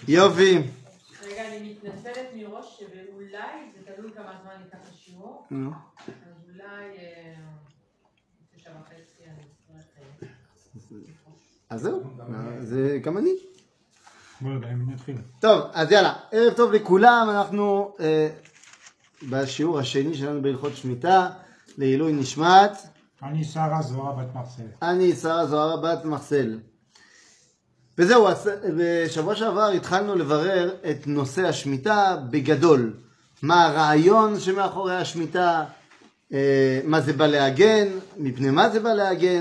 יופי. רגע, אני מתנצלת מראש שאולי זה תלוי כמה זמן ייקח השיעור. אז אולי 9:30 אני אצטרך. אז זהו, זה גם אני. בואו נתחיל. טוב, אז יאללה, ערב טוב לכולם, אנחנו בשיעור השני שלנו בהלכות שמיטה, לעילוי נשמת. אני שרה זוהרה בת מחסל. אני שרה זוהרה בת מחסל. וזהו, בשבוע שעבר התחלנו לברר את נושא השמיטה בגדול. מה הרעיון שמאחורי השמיטה, מה זה בא להגן, מפני מה זה בא להגן,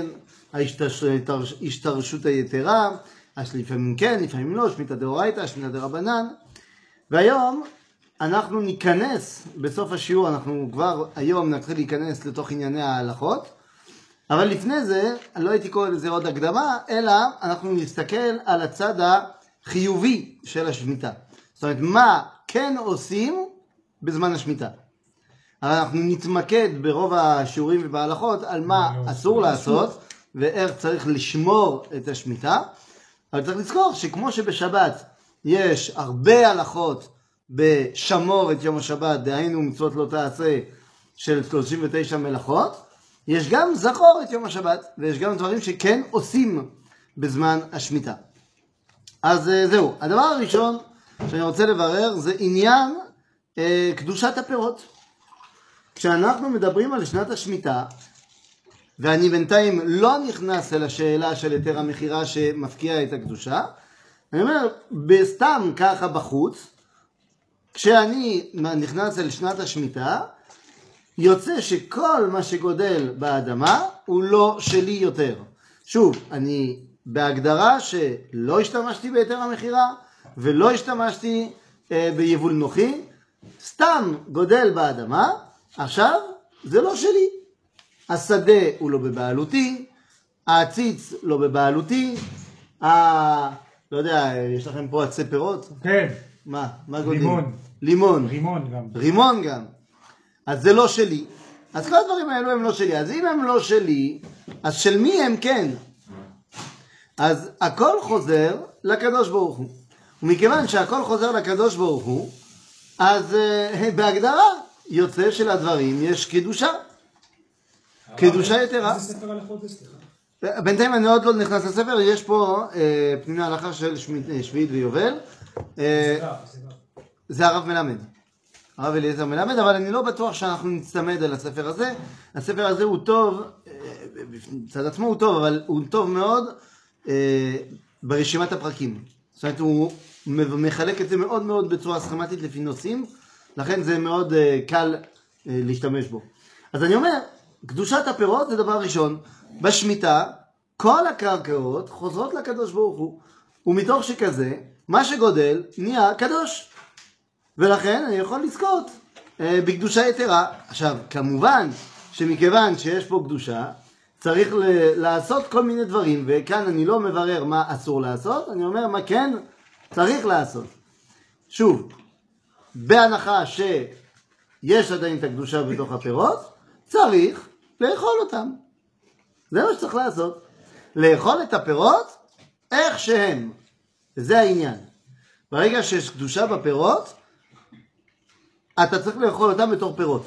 ההשתרשות היתרה, לפעמים כן, לפעמים לא, שמיטה דאורייתא, שמיטה דרבנן. והיום אנחנו ניכנס, בסוף השיעור אנחנו כבר היום נתחיל להיכנס לתוך ענייני ההלכות, אבל לפני זה, לא הייתי קורא לזה עוד הקדמה, אלא אנחנו נסתכל על הצד החיובי של השמיטה. זאת אומרת, מה כן עושים בזמן השמיטה. אבל אנחנו נתמקד ברוב השיעורים ובהלכות על מה אסור לעשות, ואיך צריך לשמור את השמיטה. אבל צריך לזכור שכמו שבשבת יש הרבה הלכות בשמור את יום השבת, דהיינו מצוות לא תעשה של 39 מלאכות, יש גם זכור את יום השבת, ויש גם דברים שכן עושים בזמן השמיטה. אז זהו, הדבר הראשון שאני רוצה לברר זה עניין קדושת הפירות. כשאנחנו מדברים על שנת השמיטה, ואני בינתיים לא נכנס אל השאלה של היתר המכירה שמפקיע את הקדושה, אני אומר, בסתם ככה בחוץ, כשאני נכנס אל שנת השמיטה, יוצא שכל מה שגודל באדמה הוא לא שלי יותר. שוב, אני בהגדרה שלא השתמשתי בהיתר המכירה, ולא השתמשתי ביבול נוחי, סתם גודל באדמה, עכשיו זה לא שלי. השדה הוא לא בבעלותי, העציץ לא בבעלותי, לא יודע, יש לכם פה עצי פירות? כן. מה גודל? לימון. לימון. רימון גם. רימון גם. אז זה לא שלי. אז כל הדברים האלו הם לא שלי. אז אם הם לא שלי, אז של מי הם כן? אז הכל חוזר לקדוש ברוך הוא. ומכיוון שהכל חוזר לקדוש ברוך הוא, אז בהגדרה יוצא של הדברים יש קדושה. קדושה יתרה. איזה ספר הלכות זה, סליחה? בינתיים אני עוד לא נכנס לספר, יש פה פנימי ההלכה של שביעית ויובל. זה הרב מלמד. הרב אליעזר מלמד, אבל אני לא בטוח שאנחנו נצמד על הספר הזה. הספר הזה הוא טוב, בצד עצמו הוא טוב, אבל הוא טוב מאוד ברשימת הפרקים. זאת אומרת, הוא מחלק את זה מאוד מאוד בצורה סכמטית לפי נושאים, לכן זה מאוד קל להשתמש בו. אז אני אומר, קדושת הפירות זה דבר ראשון. בשמיטה, כל הקרקעות חוזרות לקדוש ברוך הוא. ומתוך שכזה, מה שגודל נהיה קדוש. ולכן אני יכול לזכות בקדושה יתרה. עכשיו, כמובן שמכיוון שיש פה קדושה, צריך לעשות כל מיני דברים, וכאן אני לא מברר מה אסור לעשות, אני אומר מה כן צריך לעשות. שוב, בהנחה שיש עדיין את הקדושה בתוך הפירות, צריך לאכול אותם. זה מה שצריך לעשות. לאכול את הפירות איך שהם. וזה העניין. ברגע שיש קדושה בפירות, אתה צריך לאכול אותם בתור פירות.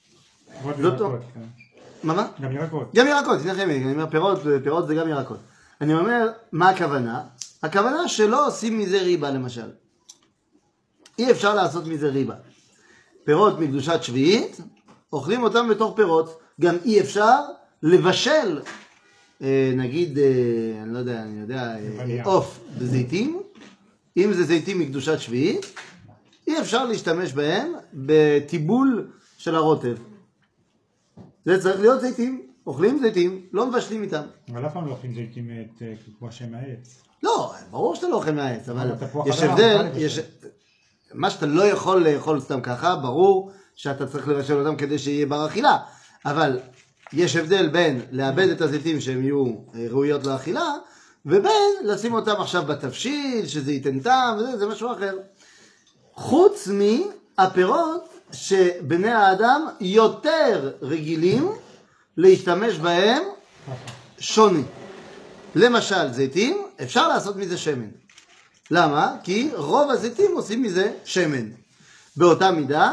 מה? גם ירקות. גם ירקות, אני אומר פירות זה גם ירקות. אני אומר, מה הכוונה? הכוונה שלא עושים מזה ריבה למשל. אי אפשר לעשות מזה ריבה. פירות מקדושת שביעית, אוכלים אותם בתור פירות. גם אי אפשר לבשל, נגיד, אני לא יודע, עוף בזיתים. אם זה זיתים מקדושת שביעית, אי אפשר להשתמש בהם בטיבול של הרוטב. זה צריך להיות זיתים, אוכלים זיתים, לא מבשלים איתם. אבל אף פעם לא אוכלים זיתים כמו שהם מהעץ. לא, ברור שאתה לא אוכל מהעץ, אבל יש הבדל, מה שאתה לא יכול לאכול סתם ככה, ברור שאתה צריך לבשל אותם כדי שיהיה בר אכילה, אבל יש הבדל בין לאבד את הזיתים שהם יהיו ראויות לאכילה, ובין לשים אותם עכשיו בתבשיל, שזה ייתן טעם, זה משהו אחר. חוץ מהפירות שבני האדם יותר רגילים להשתמש בהם שונה. למשל זיתים, אפשר לעשות מזה שמן. למה? כי רוב הזיתים עושים מזה שמן. באותה מידה,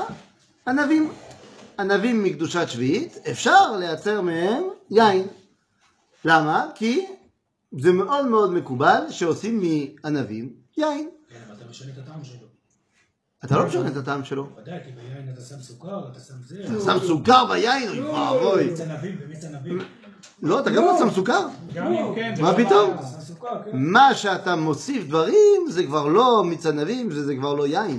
ענבים מקדושת שביעית, אפשר לייצר מהם יין. למה? כי זה מאוד מאוד מקובל שעושים מענבים יין. כן, אבל אתה משנה את הטעם שלו. אתה לא משנה את הטעם שלו. ודאי, כי ביין אתה שם סוכר, אתה שם זה. אתה שם סוכר ביין, אוי ואבוי. מיץ ענבים ומיץ ענבים. לא, אתה גם לא שם סוכר. גם אם כן, זה מה לא פתאום? בעיה. שם סוכר, כן. מה שאתה מוסיף דברים, זה כבר לא מיץ ענבים, זה כבר לא יין.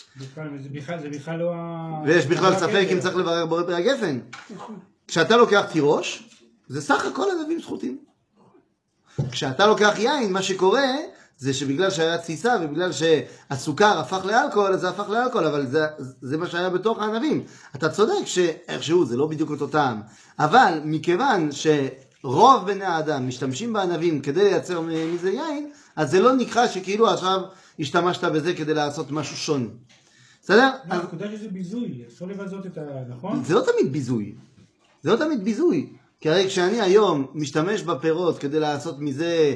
זה בכלל לא ה... ויש בכלל ספק אם צריך לברר בורא פרי הגפן. כשאתה לוקח תירוש, זה סך הכל ענבים סחוטים. כשאתה לוקח יין, מה שקורה זה שבגלל שהיה תסיסה ובגלל שהסוכר הפך לאלכוהול, אז זה הפך לאלכוהול, אבל זה מה שהיה בתוך הענבים. אתה צודק שאיכשהו זה לא בדיוק אותו טעם, אבל מכיוון שרוב בני האדם משתמשים בענבים כדי לייצר מזה יין, אז זה לא נקרא שכאילו עכשיו השתמשת בזה כדי לעשות משהו שונה. בסדר? הנקודה שזה ביזוי, אפשר לבזות את ה... נכון? זה לא תמיד ביזוי. זה לא תמיד ביזוי. כי הרי כשאני היום משתמש בפירות כדי לעשות מזה,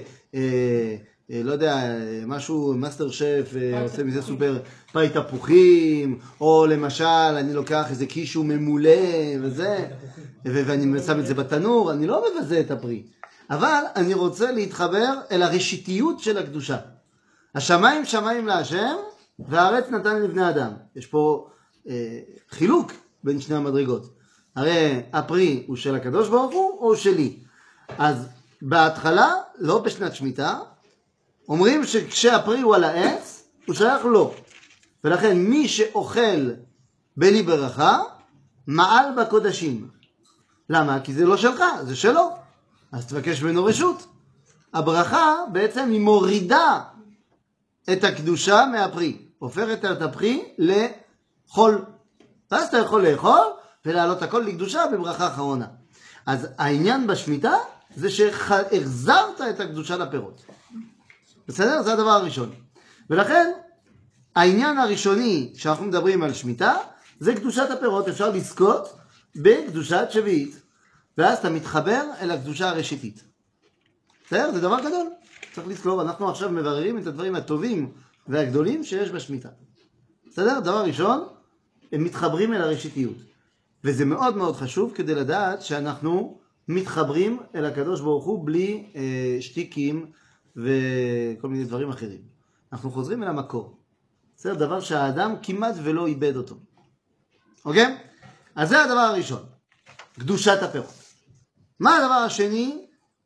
לא יודע, משהו, מאסטר שף, עושה מזה סופר פאי תפוחים, או למשל אני לוקח איזה קישו ממולא וזה, ואני שם את זה בתנור, אני לא מבזה את הפרי. אבל אני רוצה להתחבר אל הראשיתיות של הקדושה. השמיים שמיים להשם, והארץ נתן לבני אדם. יש פה חילוק בין שני המדרגות. הרי הפרי הוא של הקדוש ברוך הוא או שלי. אז בהתחלה, לא בשנת שמיטה, אומרים שכשהפרי הוא על העץ, הוא שייך לו. ולכן מי שאוכל בלי ברכה, מעל בקודשים. למה? כי זה לא שלך, זה שלו. אז תבקש ממנו רשות. הברכה בעצם היא מורידה את הקדושה מהפרי. הופכת את הפרי לחול. ואז אתה יכול לאכול ולהעלות הכל לקדושה בברכה אחרונה. אז העניין בשמיטה זה שהחזרת את הקדושה לפירות. בסדר? זה הדבר הראשון. ולכן העניין הראשוני שאנחנו מדברים על שמיטה זה קדושת הפירות. אפשר לזכות בקדושת שביעית. ואז אתה מתחבר אל הקדושה הראשיתית. בסדר? זה דבר גדול. צריך לזכור, אנחנו עכשיו מבררים את הדברים הטובים והגדולים שיש בשמיטה. בסדר? דבר ראשון, הם מתחברים אל הראשיתיות. וזה מאוד מאוד חשוב כדי לדעת שאנחנו מתחברים אל הקדוש ברוך הוא בלי שטיקים וכל מיני דברים אחרים. אנחנו חוזרים אל המקור. זה דבר שהאדם כמעט ולא איבד אותו. אוקיי? אז זה הדבר הראשון. קדושת הפירות. מה הדבר השני?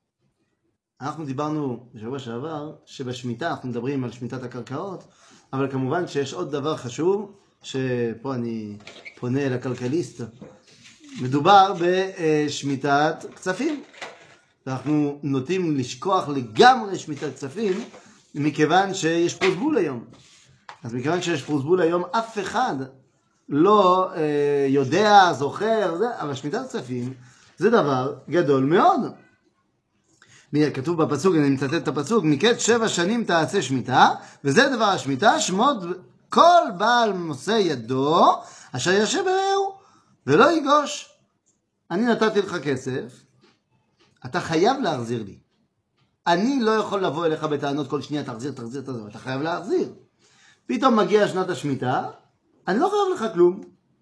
אנחנו דיברנו בשבוע שעבר שבשמיטה אנחנו מדברים על שמיטת הקרקעות, אבל כמובן שיש עוד דבר חשוב, שפה אני פונה אל הכלכליסט. מדובר בשמיטת כספים. אנחנו נוטים לשכוח לגמרי שמיטת כספים, מכיוון שיש פרוזבול היום. אז מכיוון שיש פרוזבול היום, אף אחד לא יודע, זוכר, אבל שמיטת כספים זה דבר גדול מאוד. כתוב בפסוק, אני מצטט את הפסוק, מקץ 7 שנים תעשה שמיטה, וזה דבר השמיטה, שמות כל בעל נושא ידו, אשר ישב ברעהו, ולא יגוש. אני נתתי לך כסף, אתה חייב להחזיר לי. אני לא יכול לבוא אליך בטענות כל שנייה, תחזיר, אתה חייב להחזיר. פתאום מגיע שנת השמיטה, אני לא חייב לך כלום.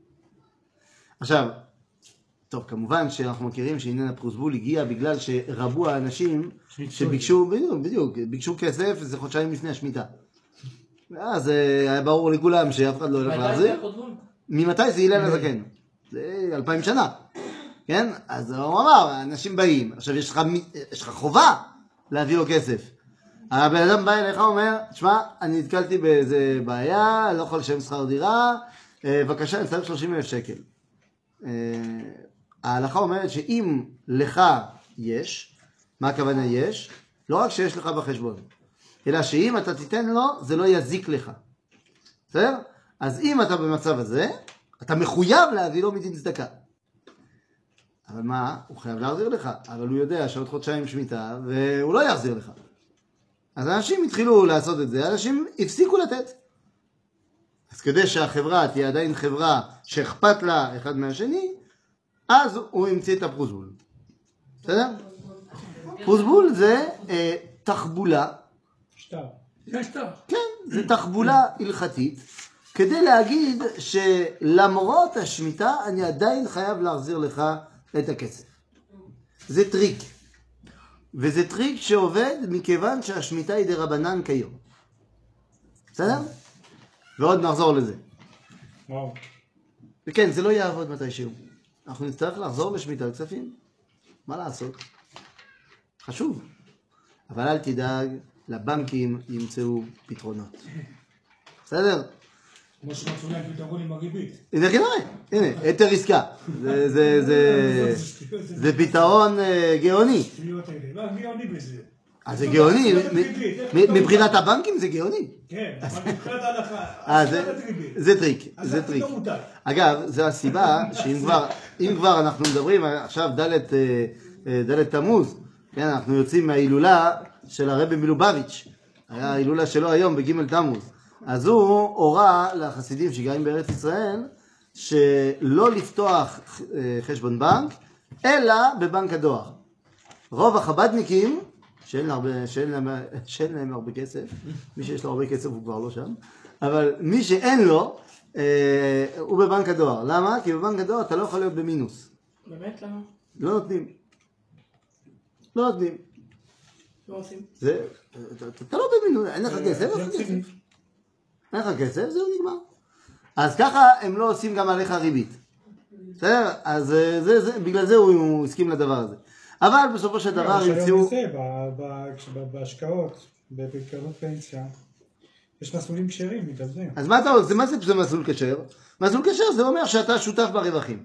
עכשיו, טוב, כמובן שאנחנו מכירים שעניין הפרוזבול הגיע בגלל שרבו האנשים שביקשו, בדיוק, ביקשו כסף, זה חודשיים לפני השמיטה. אז היה ברור לכולם שאף אחד לא הולך להחזיר. ממתי זה הלל הזקן? זה 2000 שנה. כן? אז הוא אמר, אנשים באים, עכשיו יש לך חובה להביא לו כסף. הבן אדם בא אליך ואומר, תשמע, אני נתקלתי באיזה בעיה, לא יכול לשלם שכר דירה, בבקשה, אני צריך 30,000 שקל. ההלכה אומרת שאם לך יש, מה הכוונה יש? לא רק שיש לך בחשבון, אלא שאם אתה תיתן לו, זה לא יזיק לך. בסדר? אז אם אתה במצב הזה, אתה מחויב להביא לו מדין צדקה. אבל מה? הוא חייב להחזיר לך, אבל הוא יודע שעוד חודשיים שמיטה, והוא לא יחזיר לך. אז אנשים התחילו לעשות את זה, אנשים הפסיקו לתת. אז כדי שהחברה תהיה עדיין חברה שאכפת לה אחד מהשני, אז הוא המציא את הפרוזבול. בסדר? פרוזבול זה תחבולה. כן, זה תחבולה הלכתית, כדי להגיד שלמרות השמיטה אני עדיין חייב להחזיר לך את הכסף. זה טריק. וזה טריק שעובד מכיוון שהשמיטה היא דרבנן כיום. בסדר? ועוד נחזור לזה. וואו. וכן, זה לא יעבוד מתישהו. אנחנו נצטרך לחזור לשמיטת כספים. מה לעשות? חשוב. אבל אל תדאג, לבנקים ימצאו פתרונות. בסדר? כמו שמצאו להם פתרון עם הריבית. הנה, הנה, היתר עסקה. זה פתרון גאוני. גאוני בזה. אז זה גאוני, מבחינת הבנקים זה גאוני. כן, אבל מבחינת ההלכה, זה טריק, זה טריק. אגב, זו הסיבה שאם כבר אנחנו מדברים, עכשיו ד' תמוז, כן, אנחנו יוצאים מההילולה של הרבי מלובביץ', היה ההילולה שלו היום בג' תמוז. אז הוא הורה לחסידים שגרים בארץ ישראל, שלא לפתוח חשבון בנק, אלא בבנק הדואר. רוב החבדניקים, שאין להם הרבה כסף, מי שיש לו הרבה כסף הוא כבר לא שם, אבל מי שאין לו, הוא בבנק הדואר. למה? כי בבנק הדואר אתה לא יכול להיות במינוס. באמת? למה? לא נותנים. לא נותנים. לא עושים. אתה לא במינוס, אין לך כסף, אין לך כסף, זהו נגמר. אז ככה הם לא עושים גם עליך ריבית. בסדר? אז בגלל זה הוא הסכים לדבר הזה. אבל בסופו של דבר ימצאו... בהשקעות, בקרנות פנסיה, יש מסלולים כשרים, בגלל זה. אז מה אתה עושה? מה זה מסלול כשר? מסלול כשר זה אומר שאתה שותף ברווחים.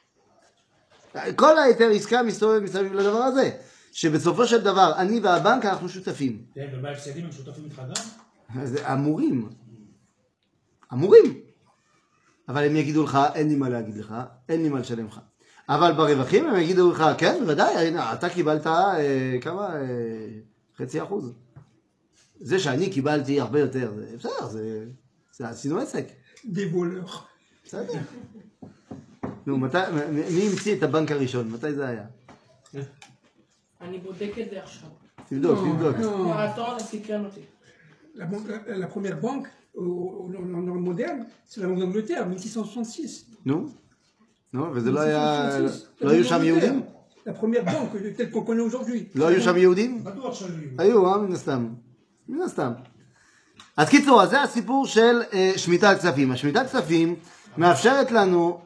כל היתר עסקה מסתובב מסביב לדבר הזה. שבסופו של דבר, אני והבנק אנחנו שותפים. כן, ומה הפסדים הם שותפים איתך גם? זה אמורים. אמורים. אבל הם יגידו לך, אין לי מה להגיד לך, אין לי מה לשלם לך. אבל ברווחים הם יגידו לך, כן, בוודאי, אתה קיבלת כמה? 0.5%. זה שאני קיבלתי הרבה יותר, בסדר, זה עשינו עסק. דיבולך. בסדר. נו, מי המציא את הבנק הראשון? מתי זה היה? אני בודק את זה עכשיו. תבדוק. מרתון סקרן אותי. La première banque dans le moderne, c'est la Banque d'Angleterre, 1666. נו, וזה לא היה... לא היו שם יהודים? La première banque telle qu'on connaît aujourd'hui. לא היו שם יהודים? בטוח שהיו. היו, מן הסתם. מן הסתם. אז קיצור, אז זה הסיפור של שמיטת כספים. השמיטת כספים מאפשרת לנו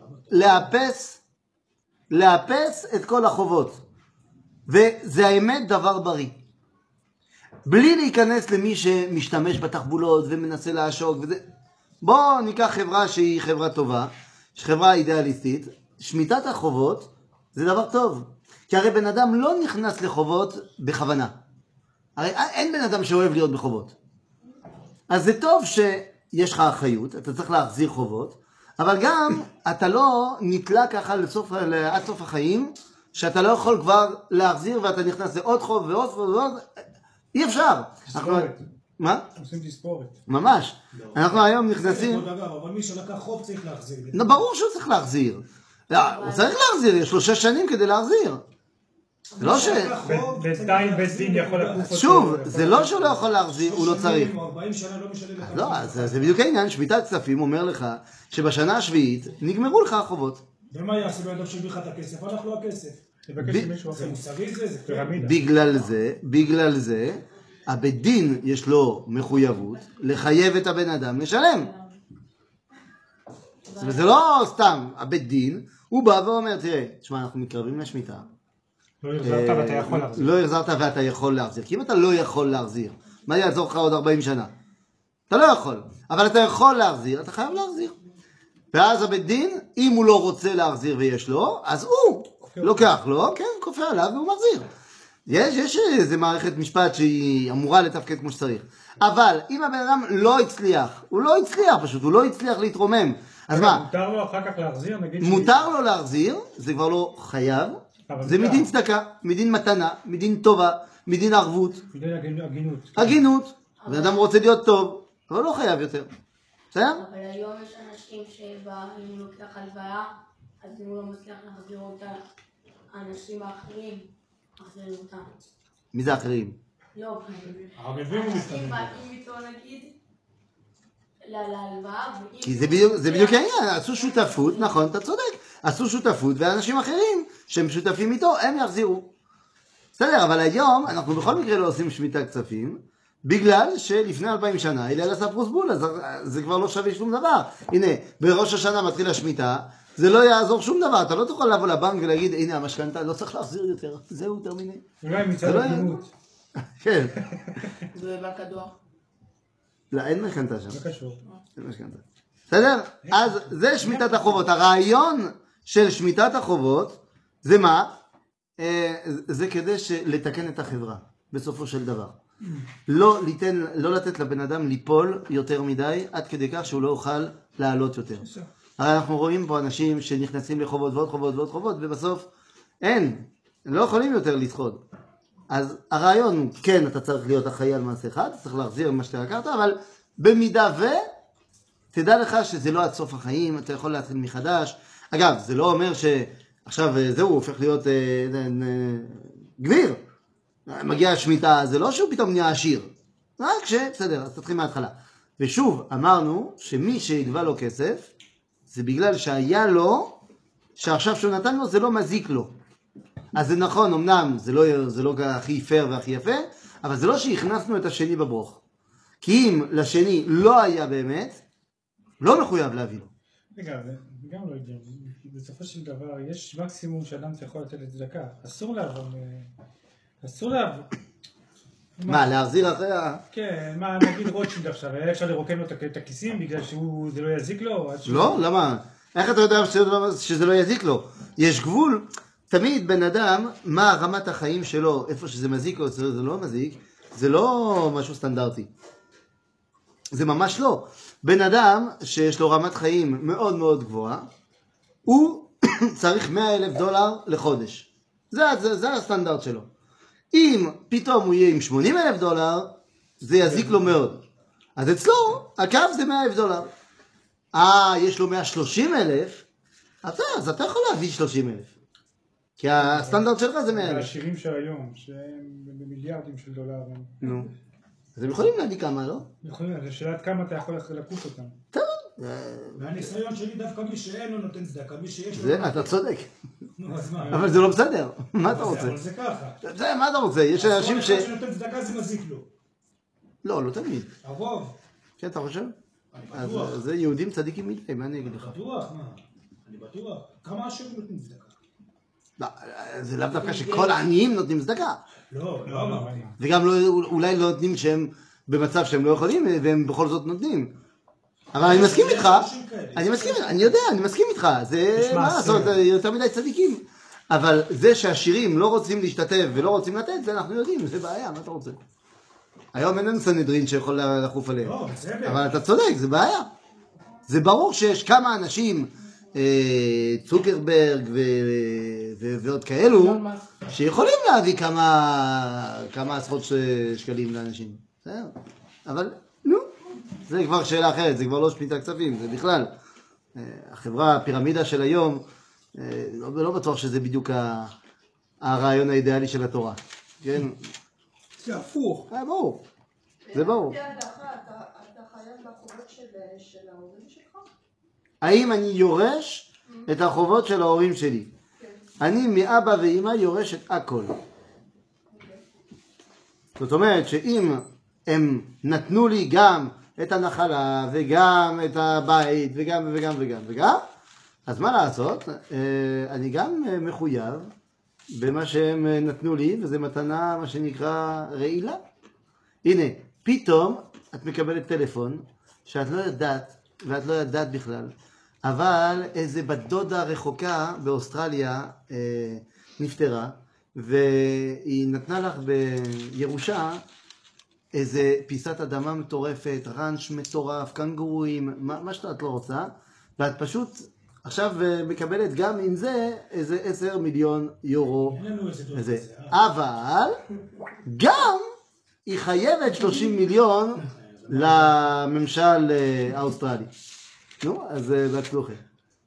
לאפס את כל החובות. וזה האמת דבר בריא. בלי להיכנס למי שמשתמש בתחבולות ומנסה לעשוק וזה. בואו ניקח חברה שהיא חברה טובה, חברה אידיאליסטית. שמיטת החובות זה דבר טוב. כי הרי בן אדם לא נכנס לחובות בכוונה. הרי אין בן אדם שאוהב להיות בחובות. אז זה טוב שיש לך אחריות, אתה צריך להחזיר חובות, אבל גם אתה לא נתלה ככה עד סוף החיים, שאתה לא יכול כבר להחזיר ואתה נכנס לעוד חוב ועוד חוב ועוד, אי אפשר. מה? עושים תספורת. ממש. אנחנו היום נכנסים... אבל מי שלקח חוב צריך להחזיר. ברור שהוא צריך להחזיר. הוא צריך להחזיר, יש לו 6 שנים כדי להחזיר. זה לא ש... בינתיים בית דין יכול לקוף אותו. שוב, זה לא שהוא לא יכול להחזיר, הוא לא צריך. 40 שנה לא משלם לך. לא, זה בדיוק העניין, שמיטת כספים אומר לך שבשנה השביעית נגמרו לך החובות. ומה יעשה בן אדם שהביא לך את הכסף? הלך לו הכסף. תבקש ממישהו אחר. זה מוסרי זה פירמידה. בגלל זה, הבית דין יש לו מחויבות לחייב את הבן אדם לשלם. וזה לא סתם, הבית דין, הוא בא ואומר, תראה, תשמע, אנחנו מתקרבים לשמיטה. לא החזרת ואתה יכול להחזיר. לא החזרת ואתה יכול להחזיר. כי אם אתה לא יכול להחזיר, מה יעזור לך עוד 40 שנה? אתה לא יכול. אבל אתה יכול להחזיר, אתה חייב להחזיר. ואז הבית דין, אם הוא לא רוצה להחזיר ויש לו, אז הוא לוקח לו, כן, כופה עליו והוא מחזיר. יש איזו מערכת משפט שהיא אמורה לתפקד כמו שצריך. אבל אם הבן אדם לא הצליח, הוא לא הצליח פשוט, הוא לא הצליח להתרומם. אז מה? מותר לו אחר כך להחזיר? מותר לו להחזיר, זה כבר לא חייב. זה מדין צדקה, מדין מתנה, מדין טובה, מדין ערבות. מדין הגינות. הגינות. הבן אדם רוצה להיות טוב, אבל לא חייב יותר. בסדר? אבל היום יש אנשים שאם הוא לוקח הלוואה, אז אם הוא לא מצליח להחזיר אותה, האנשים האחרים מחזירים אותה. מי זה אחרים? לא, הערבים הוא מתכוון. אם איתו נגיד, להלוואה, כי זה בדיוק העניין, עשו שותפות, נכון, אתה צודק, עשו שותפות, ואנשים אחרים שהם שותפים איתו, הם יחזירו. בסדר, אבל היום אנחנו בכל מקרה לא עושים שמיטה כספים, בגלל שלפני 2000 שנה, הלל עשה פרוסבול, אז זה כבר לא שווה שום דבר. הנה, בראש השנה מתחיל השמיטה, זה לא יעזור שום דבר, אתה לא תוכל לבוא לבנק ולהגיד, הנה המשכנתה, לא צריך להחזיר יותר, זהו יותר מיני. אולי מצד הגינות. כן. זה בבנק הדואר. לא, אין משכנתה שם. לא קשור. אין משכנתה. בסדר? אז זה שמיטת החובות. הרעיון של שמיטת החובות, זה מה? זה כדי לתקן את החברה, בסופו של דבר. לא לתת לבן אדם ליפול יותר מדי, עד כדי כך שהוא לא יוכל לעלות יותר. הרי אנחנו רואים פה אנשים שנכנסים לחובות ועוד חובות ועוד חובות, ובסוף אין, הם לא יכולים יותר לסחוד. אז הרעיון הוא, כן, אתה צריך להיות אחראי על מעשה אחד, צריך להחזיר מה שאתה לקחת, אבל במידה תדע לך שזה לא עד סוף החיים, אתה יכול להתחיל מחדש. אגב, זה לא אומר שעכשיו זהו, הופך להיות גביר. מגיע השמיטה, זה לא שהוא פתאום נהיה עשיר. רק בסדר, אז תתחיל מההתחלה. ושוב, אמרנו שמי שיגבה לו כסף, זה בגלל שהיה לו, שעכשיו שהוא נתן לו, זה לא מזיק לו. אז זה נכון, אמנם זה לא הכי פייר והכי יפה, אבל זה לא שהכנסנו את השני בברוך. כי אם לשני לא היה באמת, לא מחויב להביא לו. רגע, זה גם לא הגיע. בסופו של דבר, יש מקסימום שאדם יכול לתת לצדקה. אסור לעבור. מה, להחזיר אחרי ה... כן, מה, נגיד רוטשילד עכשיו, היה אפשר לרוקן לו את הכיסים בגלל שזה לא יזיק לו? לא, למה? איך אתה יודע שזה לא יזיק לו? יש גבול. תמיד בן אדם, מה רמת החיים שלו, איפה שזה מזיק או זה לא מזיק, זה לא משהו סטנדרטי. זה ממש לא. בן אדם שיש לו רמת חיים מאוד מאוד גבוהה, הוא צריך $100,000 לחודש. זה הסטנדרט שלו. אם פתאום הוא יהיה עם $80,000, זה יזיק לו מאוד. אז אצלו, הקו זה $100,000. יש לו 130,000, אז אתה יכול להביא 30,000. כי הסטנדרט שלך זה 100,000. העשירים של היום, שהם במיליארדים של דולרים. נו. אז הם יכולים להביא כמה, לא? יכולים, זה שאלת כמה אתה יכול לקוט אותם. טוב. והניסיון שלי דווקא מי שאין לו נותן צדקה, מי שיש לו... אתה צודק. נו, אז מה? אבל זה לא בסדר. מה אתה רוצה? אבל זה ככה. זה, מה אתה רוצה? יש אנשים כל אחד שנותן צדקה זה מזיק לו. לא תמיד. הרוב. כן, אתה חושב? אני בטוח. אז זה יהודים צדיקים מדי, מה אני אגיד לך? בטוח, מה? אני בטוח. כמה עשירים נותנים צדקה? לא, זה לאו דווקא שכל העניים נותנים צדקה. לא. וגם אולי לא נותנים שהם במצב שהם לא יכולים, והם בכל זאת נותנים. אבל אני מסכים איתך, אני מסכים איתך, זה מה לעשות, יותר מדי צדיקים. אבל זה שהעשירים לא רוצים להשתתף ולא רוצים לתת, זה אנחנו יודעים, זה בעיה, מה אתה רוצה? היום אין לנו סנהדרין שיכול לחוף עליהם. לא, בסדר. אבל אתה צודק, זה בעיה. זה ברור שיש כמה אנשים, צוקרברג ועוד כאלו, שיכולים להביא כמה עשרות שקלים לאנשים. אבל, נו, זה כבר שאלה אחרת, זה כבר לא שמיטה כספים, זה בכלל. החברה, הפירמידה של היום, לא בטוח שזה בדיוק הרעיון האידיאלי של התורה. כן? זה הפוך. ברור. זה ברור. אתה חייב בחובות של ההורים שלך? האם אני יורש את החובות של ההורים שלי? אני מאבא ואמא יורש את הכל. זאת אומרת שאם הם נתנו לי גם את הנחלה וגם את הבית וגם, אז מה לעשות? אני גם מחויב במה שהם נתנו לי, וזה מתנה מה שנקרא רעילה. הנה, פתאום את מקבלת טלפון שאת לא יודעת, ואת לא יודעת בכלל, אבל איזה בת דודה רחוקה באוסטרליה נפטרה, והיא נתנה לך בירושה איזה פיסת אדמה מטורפת, רנץ' מטורף, קנגורים, מה שאת לא רוצה, ואת פשוט עכשיו מקבלת גם עם זה איזה 10 מיליון יורו. אין לנו איזה דוד וזה. כזה. אבל גם היא חייבת 30 מיליון לממשל האוסטרלי. נו, אז בהצלחה.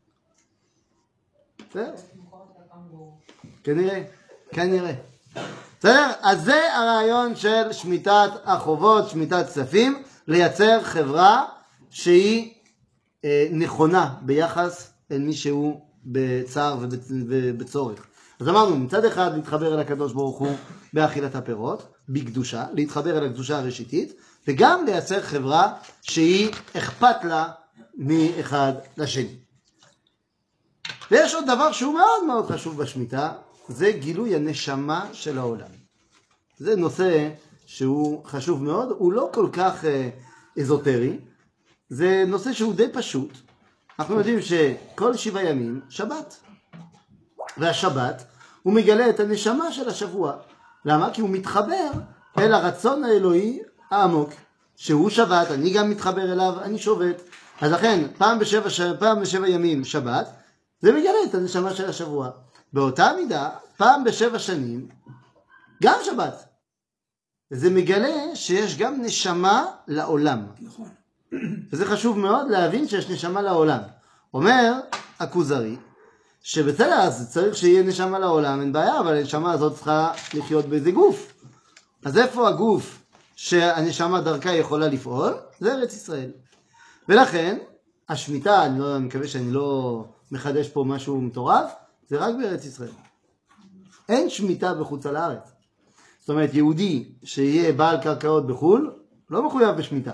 בסדר? כנראה. בסדר? אז זה הרעיון של שמיטת החובות, שמיטת כספים, לייצר חברה שהיא נכונה ביחס אל מי שהוא בצער ובצורך. אז אמרנו, מצד אחד להתחבר אל הקדוש ברוך הוא באכילת הפירות, בקדושה, להתחבר אל הקדושה הראשיתית, וגם לייצר חברה שהיא אכפת לה מאחד לשני. ויש עוד דבר שהוא מאוד מאוד חשוב בשמיטה, זה גילוי הנשמה של העולם. זה נושא שהוא חשוב מאוד, הוא לא כל כך אזוטרי, זה נושא שהוא די פשוט. אנחנו יודעים שכל 7 ימים שבת, והשבת הוא מגלה את הנשמה של השבוע. למה? כי הוא מתחבר אל הרצון האלוהי העמוק, שהוא שבת, אני גם מתחבר אליו, אני שובת. אז לכן, פעם בשבע ימים שבת, זה מגלה את הנשמה של השבוע. באותה מידה, פעם ב7 שנים, גם שבת. וזה מגלה שיש גם נשמה לעולם. נכון. וזה חשוב מאוד להבין שיש נשמה לעולם. אומר הכוזרי, שבצלע אז צריך שיהיה נשמה לעולם, אין בעיה, אבל הנשמה הזאת צריכה לחיות באיזה גוף. אז איפה הגוף שהנשמה דרכה יכולה לפעול? זה ארץ ישראל. ולכן, השמיטה, אני מקווה שאני לא מחדש פה משהו מטורף, זה רק בארץ ישראל. אין שמיטה בחוץ על הארץ. זאת אומרת, יהודי שיהיה בעל קרקעות בחו"ל, לא מחויב בשמיטה.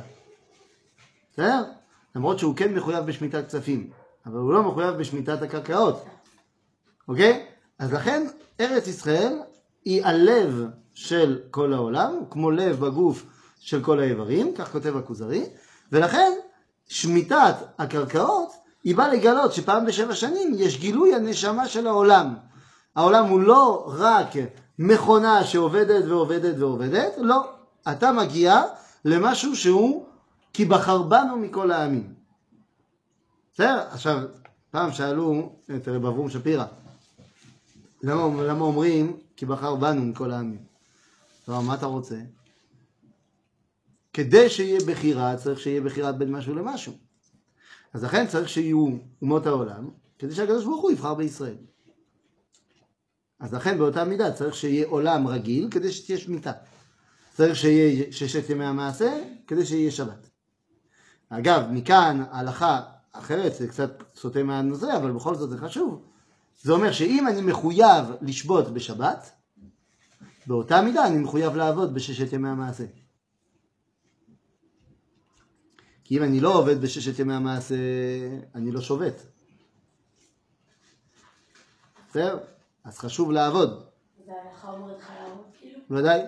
בסדר? למרות שהוא כן מחויב בשמיטת כספים, אבל הוא לא מחויב בשמיטת הקרקעות. אוקיי? אז לכן, ארץ ישראל היא הלב של כל העולם, כמו לב בגוף של כל האיברים, כך כותב הכוזרי, ולכן שמיטת הקרקעות היא באה לגלות שפעם ב7 שנים יש גילוי הנשמה של העולם. העולם הוא לא רק מכונה שעובדת ועובדת ועובדת, לא. אתה מגיע למשהו שהוא כי בחר בנו מכל העמים. בסדר? עכשיו, פעם שאלו את רב אברום שפירא, למה אומרים כי בחר בנו מכל העמים? לא, מה אתה רוצה? כדי שיהיה בחירה, צריך שיהיה בחירה בין משהו למשהו. אז לכן צריך שיהיו אומות העולם, כדי שהקדוש ברוך הוא יבחר בישראל. אז לכן באותה מידה צריך שיהיה עולם רגיל, כדי שתהיה שמיטה. צריך שיהיה 6 ימי המעשה, כדי שיהיה שבת. אגב, מכאן ההלכה אחרת, זה קצת סוטה מהנושא, אבל בכל זאת זה חשוב. זה אומר שאם אני מחויב לשבות בשבת, באותה מידה אני מחויב לעבוד ב6 ימי המעשה. כי אם אני לא עובד ב6 ימי המעשה, אני לא שובת. בסדר? אז חשוב לעבוד. זה ההלכה אומרת לך לעבוד כאילו? ודאי.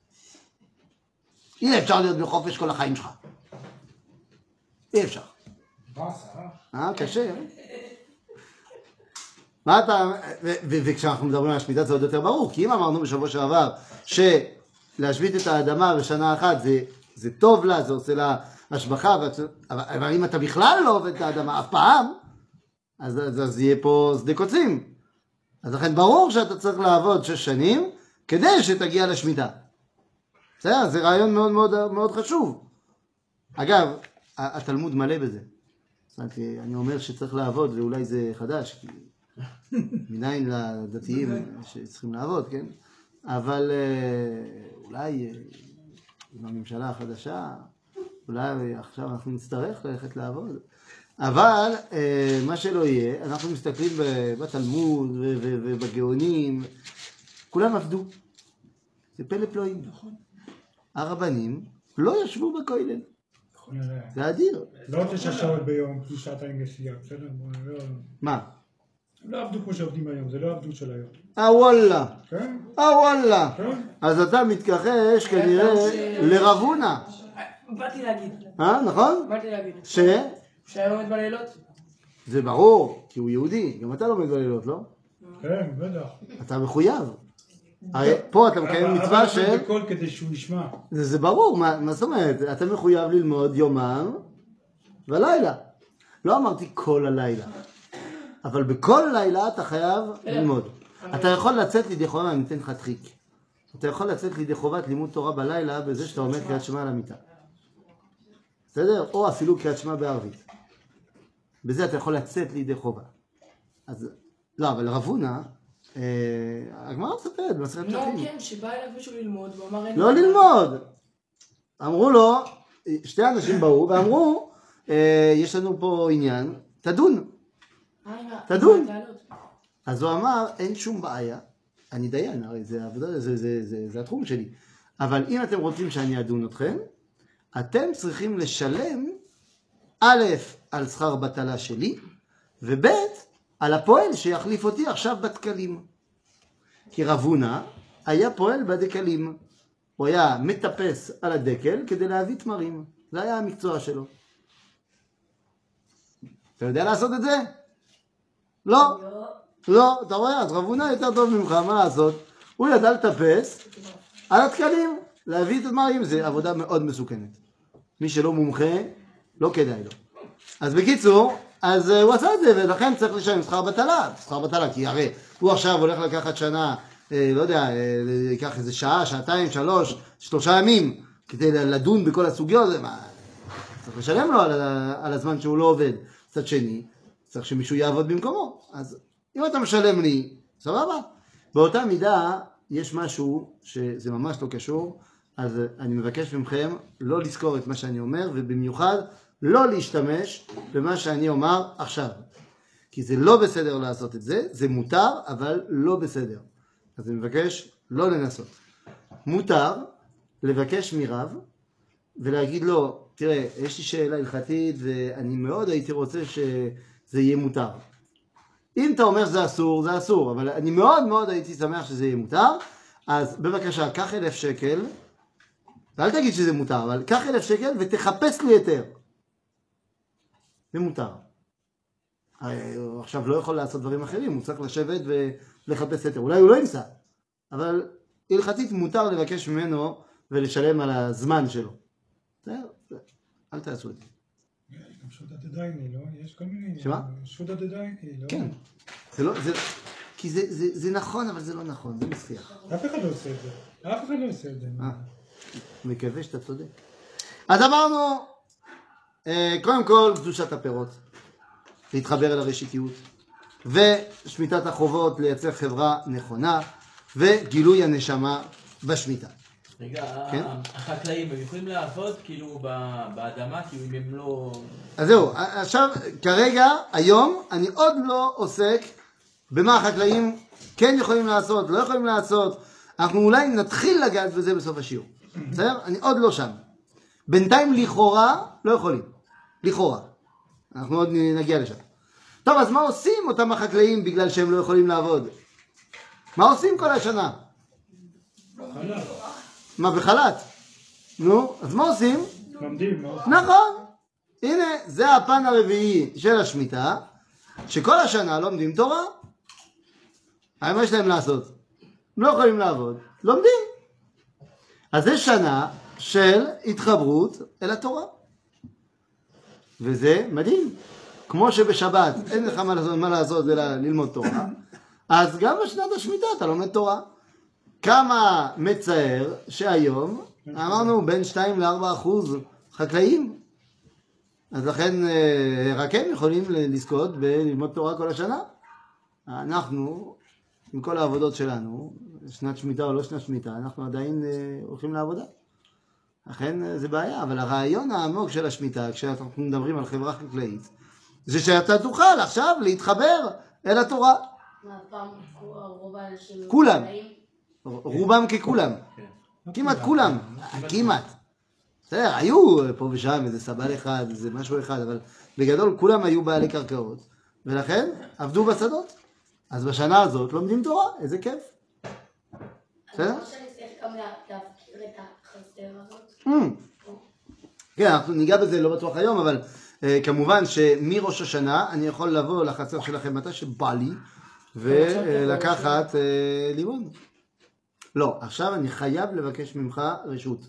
אי אפשר להיות בחופש כל החיים שלך. אי אפשר. קשה. מה אתה... וכשאנחנו מדברים על השמיטה זה עוד יותר ברור, כי אם אמרנו בשבוע שעבר שלהשבית את האדמה בשנה אחת זה טוב לה, זה עושה לה השבחה, אבל אם אתה בכלל לא עובד את האדמה אף פעם, אז יהיה פה שדה קוצים. אז לכן ברור שאתה צריך לעבוד 6 שנים כדי שתגיע לשמיטה. בסדר? זה רעיון מאוד מאוד מאוד חשוב. אגב, התלמוד מלא בזה. זאת אומרת, אני אומר שצריך לעבוד, ואולי זה חדש, כי מניין לדתיים שצריכים לעבוד, כן? אבל אולי עם הממשלה החדשה, אולי עכשיו אנחנו נצטרך ללכת לעבוד. אבל מה שלא יהיה, אנחנו מסתכלים בתלמוד ובגאונים, כולם עבדו. זה פלא פלואים. הרבנים לא ישבו בכולל. זה אדיר. לא 9 שעות ביום, 2 שעתיים נסיעה, בסדר? מה? לא עבדו כמו שעובדים היום, זה לא עבדות של היום. וואלה. כן? וואלה. כן. אז אתה מתכחש כנראה לרבונה. באתי להגיד. נכון? באתי להגיד. שהיה לומד בלילות. זה ברור, כי הוא יהודי. גם אתה לומד בלילות, לא? כן, בטח. אתה מחויב. הרי פה אתה מקיים מצווה של... אבל בקול כדי שהוא ישמע. זה ברור, מה זאת אומרת? אתה מחויב ללמוד יומם ולילה. לא אמרתי כל הלילה. אבל בכל לילה אתה חייב ללמוד. אתה יכול לצאת לידי חובה, אני אתן לך טריק. אתה יכול לצאת לידי חובת לימוד תורה בלילה בזה שאתה אומר קריאת שמע על המיטה. בסדר? או אפילו קריאת שמע בערבית. בזה אתה יכול לצאת לידי חובה. אז, לא, אבל רב הונא, הגמרא מספרת במסכת לא, פסחים. כן, שבא אליו מישהו ללמוד, והוא אמר אין... לא ללמוד. אמרו לו, שתי אנשים באו ואמרו, יש לנו פה עניין, תדון. תדון. אז הוא אמר, אין שום בעיה, אני דיין, הרי זה העבודה, זה התחום שלי. אבל אם אתם רוצים שאני אדון אתכם, אתם צריכים לשלם א', על שכר בטלה שלי, וב', על הפועל שיחליף אותי עכשיו בתקלים. כי רב הונא היה פועל בדקלים. הוא היה מטפס על הדקל כדי להביא תמרים. זה היה המקצוע שלו. אתה יודע לעשות את זה? לא. לא, אתה רואה, אז רב הונא יותר טוב ממך, מה לעשות? הוא ידע לטפס על התקלים, להביא את התמרים. זה עבודה מאוד מסוכנת. מי שלא מומחה, לא כדאי לו. אז בקיצור, אז הוא עשה את זה, ולכן צריך לשלם שכר בטלה. שכר בטלה, כי הרי הוא עכשיו הולך לקחת שנה, לא יודע, ייקח איזה שעה, שעתיים, 3 ימים, כדי לדון בכל הסוגיות. צריך לשלם לו על הזמן שהוא לא עובד. מצד שני, צריך שמישהו יעבוד במקומו. אז אם אתה משלם לי, סבבה. באותה מידה, יש משהו שזה ממש לא קשור, אז אני מבקש מכם לא לזכור את מה שאני אומר, ובמיוחד לא להשתמש במה שאני אומר עכשיו. כי זה לא בסדר לעשות את זה, זה מותר, אבל לא בסדר. אז אני מבקש לא לנסות. מותר לבקש מרב ולהגיד לו, תראה, יש לי שאלה הלכתית ואני מאוד הייתי רוצה שזה יהיה מותר. אם אתה אומר שזה אסור, זה אסור, אבל אני מאוד מאוד הייתי שמח שזה יהיה מותר, אז בבקשה, קח 1,000 שקל, ואל תגיד שזה מותר, אבל קח 1,000 שקל ותחפש לי היתר. זה מותר. הוא עכשיו לא יכול לעשות דברים אחרים, הוא צריך לשבת ולחפש היתר. אולי הוא לא ימצא, אבל הלכתית מותר לבקש ממנו ולשלם על הזמן שלו. אל תעשו את זה. גם שודא דדייני, לא? יש כל מיני... שמה? שודא דדייני, לא? כן. כי זה נכון, אבל זה לא נכון, זה מספיח. אף אחד לא עושה את זה. אף אחד לא עושה את זה. מקווה שאתה צודק. אז אמרנו, קודם כל, קדושת הפירות. להתחבר אל הרשתיות. ושמיטת החובות, לייצר חברה נכונה. וגילוי הנשמה בשמיטה. רגע, כן? החקלאים, הם יכולים לעבוד כאילו באדמה, כאילו אם הם לא... אז זהו, עכשיו, כרגע, היום, אני עוד לא עוסק במה החקלאים כן יכולים לעשות, לא יכולים לעשות. אנחנו אולי נתחיל לגעת בזה בסוף השיעור. בסדר? אני עוד לא שם. בינתיים לכאורה לא יכולים. לכאורה. אנחנו עוד נגיע לשם. טוב, אז מה עושים אותם החקלאים בגלל שהם לא יכולים לעבוד? מה עושים כל השנה? מה, בחל"ת? נו, אז מה עושים? לומדים. נכון. הנה, זה הפן הרביעי של השמיטה, שכל השנה לומדים תורה. מה יש להם לעשות? הם לא יכולים לעבוד, לומדים. אז זה שנה של התחברות אל התורה. וזה מדהים. כמו שבשבת אין לך מה לעשות אלא ללמוד תורה, אז גם בשנת השמיטה אתה לומד תורה. כמה מצער שהיום, אמרנו, בין 2-4% חקלאים. אז לכן רק הם יכולים לזכות בללמוד תורה כל השנה. אנחנו, עם כל העבודות שלנו, שנת שמיטה או לא שנת שמיטה, אנחנו עדיין הולכים לעבודה. לכן זה בעיה, אבל הרעיון העמוק של השמיטה, כשאנחנו מדברים על חברה חקלאית, זה שאתה תוכל עכשיו להתחבר אל התורה. מה, פעם רוב האנשים... כולם. רובם ככולם. כמעט כולם. כמעט. בסדר, היו פה ושם איזה סבל אחד, איזה משהו אחד, אבל בגדול כולם היו בעלי קרקעות, ולכן עבדו בשדות. אז בשנה הזאת לומדים תורה, איזה כיף. בסדר? אני חושב שאני צריך גם להזכיר את החסר הזאת. כן, אנחנו ניגע בזה, לא בטוח היום, אבל כמובן שמראש השנה אני יכול לבוא לחצר שלכם מתי שבא לי, ולקחת לימוד. לא, עכשיו אני חייב לבקש ממך רשות.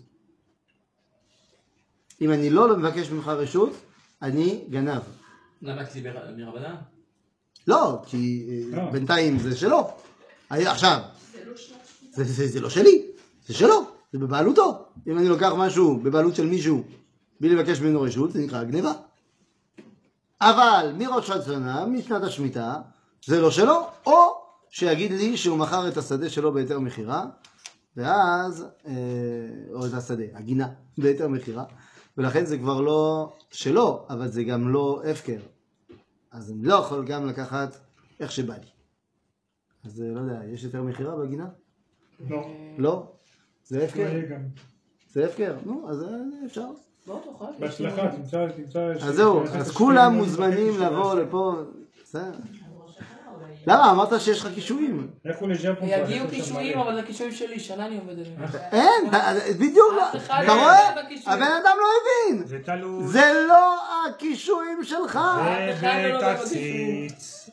אם אני לא מבקש ממך רשות, אני גנב. למה אצלי מרבנן? לא, כי בינתיים זה שלו. עכשיו, זה לא שלי, זה שלו, זה בבעלותו. אם אני לוקח משהו בבעלות של מישהו בלי לבקש ממנו רשות, זה נקרא גניבה. אבל מראש השנה, משנת השמיטה, זה לא שלו, או שיגיד לי שהוא מכר את השדה שלו בהיתר מכירה, ואז, או את השדה, הגינה, בהיתר מכירה, ולכן זה כבר לא שלו, אבל זה גם לא הפקר. אז אני לא יכול גם לקחת איך שבא לי. אז לא יודע, יש היתר מכירה בגינה? לא. לא? זה הפקר? גם. זה הפקר? נו, אז אפשר. לא תוכל. בהצלחה, תמצא... אז זהו, אז כולם מוזמנים לבוא לפה. בסדר. למה? אמרת שיש לך קישואים. לכו לז'פון. יגיעו קישואים, אבל זה קישואים שלי, שנה אני עובד עליהם. אין, בדיוק, אתה רואה? הבן אדם לא הבין. זה תלוי. זה לא הקישואים שלך. זה בתציץ.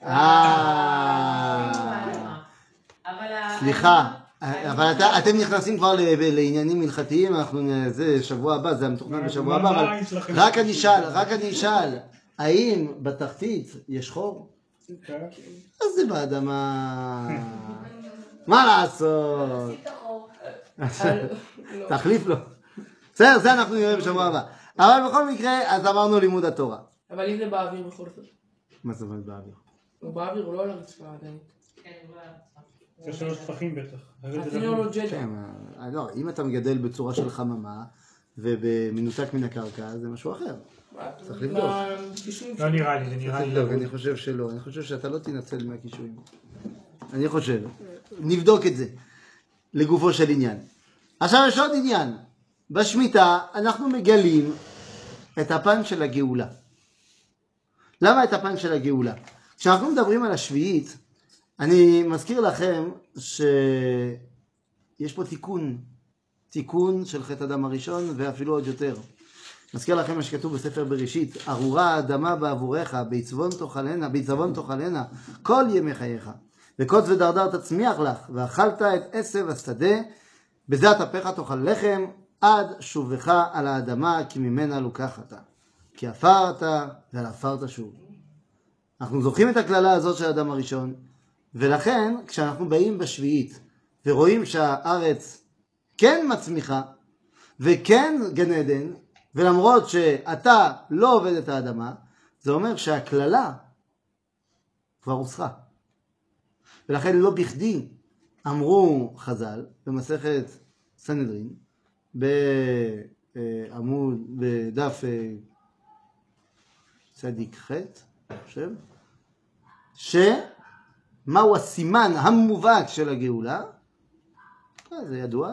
סליחה, אבל אתם נכנסים כבר לעניינים הלכתיים, זה שבוע הבא, זה המתוכנן בשבוע הבא, אבל רק אני אשאל, האם בתחתית יש חור? אז זה באדמה, מה לעשות? תחליף לו. בסדר, זה אנחנו נראה בשבוע הבא. אבל בכל מקרה, אז אמרנו לימוד התורה. אבל אם זה באוויר בכל זאת. מה זאת אומרת באוויר? הוא באוויר, הוא לא על הרצפה עדיין. כן, הוא לא היה. זה 3 טפחים בטח. עשינו לו ג'ג'ה. כן, לא, אם אתה מגדל בצורה של חממה ובמנותק מן הקרקע, זה משהו אחר. צריך לבדוק. לא נראה לי, זה נראה לי. לבדוק, אני חושב שלא. אני חושב שאתה לא תנצל מהקישואים. אני חושב. נבדוק את זה. לגופו של עניין. עכשיו יש עוד עניין. בשמיטה אנחנו מגלים את הפן של הגאולה. למה את הפן של הגאולה? כשאנחנו מדברים על השביעית, אני מזכיר לכם שיש פה תיקון של חטא אדם הראשון ואפילו עוד יותר. מזכיר לכם מה שכתוב בספר בראשית, ארורה האדמה בעבורך, בעצבון תאכלנה, כל ימי חייך. וקוץ ודרדר תצמיח לך, ואכלת את עשב השדה, בזעת אפיך תאכל לחם, עד שובך על האדמה, כי ממנה לוקחת. כי עפרת ועל עפרת שוב. אנחנו זוכרים את הכללה הזאת של האדם הראשון, ולכן כשאנחנו באים בשביעית, ורואים שהארץ כן מצמיחה, וכן גן עדן, ולמרות שאתה לא עובד את האדמה, זה אומר שהכללה כבר הוסחה. ולכן לא בכדי אמרו חז"ל במסכת סנהדרין, בדף צדיק ח', אני חושב, שמהו הסימן המובהק של הגאולה? זה ידוע,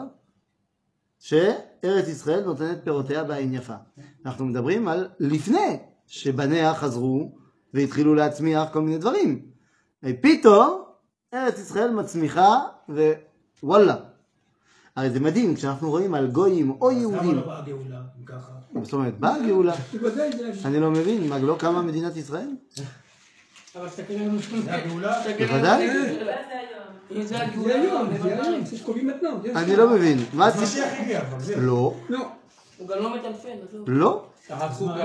שארץ ישראל נותנת פירותיה בעין יפה. אנחנו מדברים על לפני שבניה חזרו והתחילו להצמיח כל מיני דברים. פתאום ארץ ישראל מצמיחה ווואלה. הרי זה מדהים, כשאנחנו רואים על גויים או יהודים. למה לא באה גאולה, אם ככה? זאת אומרת, באה גאולה. אני לא מבין, מה, לא קמה מדינת ישראל? אבל תסתכל לנו. זה הגאולה? בוודאי? זה הגאולה. אני לא מבין. מה אז משיח הגיע, אבל זה... לא. הוא גם לא מטלפן, עזוב. לא. הרב קוק